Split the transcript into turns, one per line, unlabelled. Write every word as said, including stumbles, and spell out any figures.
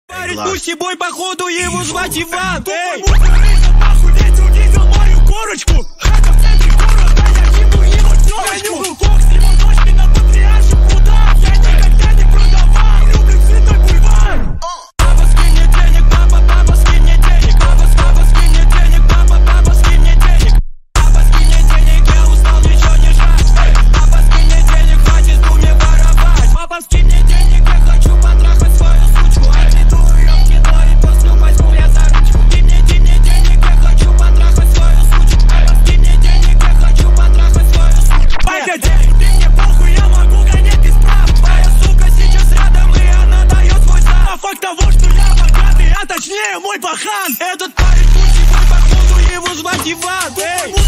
Парень пусибой, походу его звать Иван. Эй!
Нахуй ведь увидел мою корочку. Хата в центре города, я ебу его тёлочку. Кокс, его ножки на патриарших куда? Я никогда не продавал, люблю цветной бульвар. Папа, скинь мне денег, папа, папа, скинь мне денег. Папа, папа, скинь мне денег, папа, папа, скинь мне денег. Папа, скинь мне денег, я устал ничего не жать. Папа, скинь мне денег, хватит в уме воровать. Папа, скинь мне денег, я хочу потрахать свою сучку. Отведу ее в кино и после возьму я за ручку. Скинь мне, скинь мне денег, я хочу потрахать свою сучку. Папа, скинь мне денег, я хочу потрахать свою сучку. Погоди, ты мне похуй, я могу гонять без прав. Моя сука сейчас рядом и она дает свой зам. А факт того, что я богатый, а точнее мой пахан. Этот парень пусибой, походу его звать Иван. Эй!